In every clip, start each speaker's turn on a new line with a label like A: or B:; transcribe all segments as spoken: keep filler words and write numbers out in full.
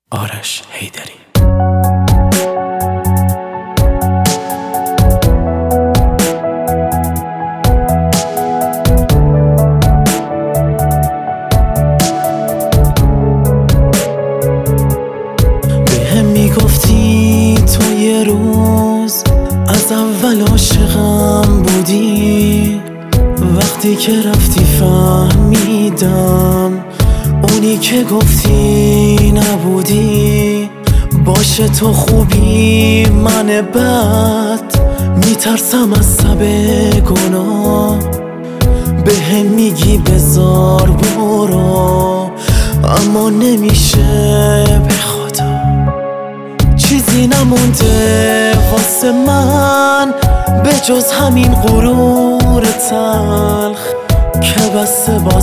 A: آرش حیدری. بهم میگفتی تو یه روز از اول عاشقم بودی، وقتی که رفتی فهمیدم اونی که گفتی نبودی. باشه تو خوبی من بد، میترسم از سب گناه. بهم میگی بذار برو، اما نمیشه به خدا. چیزی نمونده واسه من به جز همین غرور تلخ که بسته با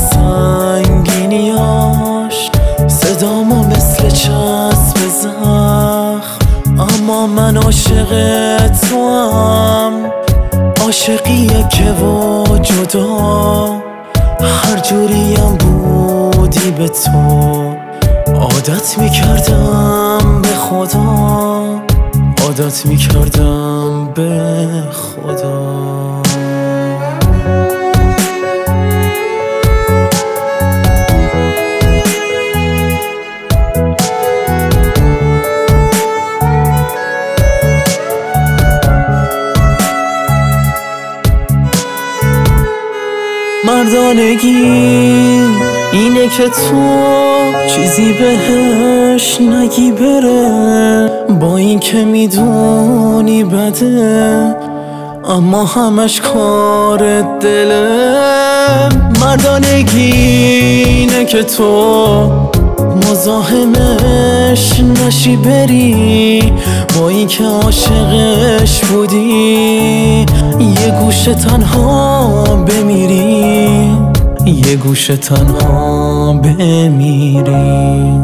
A: سنگینیاش صدامو مثل چسب زخم. اما من عاشق تو هم، عاشقیه که و جدا هر جوریم بودی به تو عادت میکردم به خدا، عادت میکردم به خدا. مردانگی اینه که تو چیزی بهش نگی بره، با این که میدونی بده اما همش کار دله. مردانگی اینه که تو مزاحمش نشی بری، با این که عاشقش بودی یه گوشه تنها بمیری، یه گوشه تنها بمیری.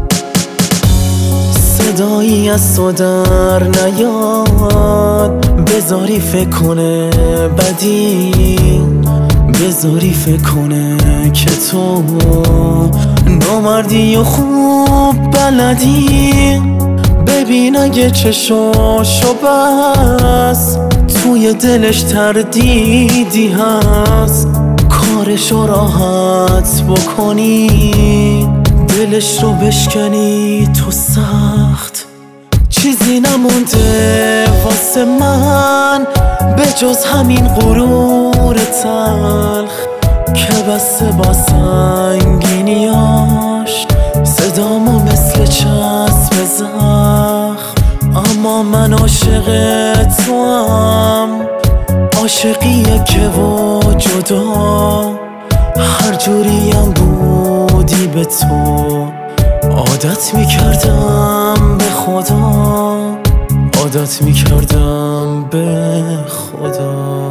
A: صدایی از تو در نیاد، بذاری فکر کنه بدی، بذاری فکر کنه که تو نامردی و خوب بلدی. ببین اگه چشاشو بس توی دلش تردیدی هست، کارشو راحت بکنی دلش رو بشکنی تو سخت. چیزی نمونده واسه من به جز همین غرور تلخ که بسته با سنگینیاش صدامو مثل چسب زخم. اما من عاشق تو هم، عاشقیه که و جدا هر جوریم بودی به تو عادت میکردم به خدا، عادت میکردم به خدا.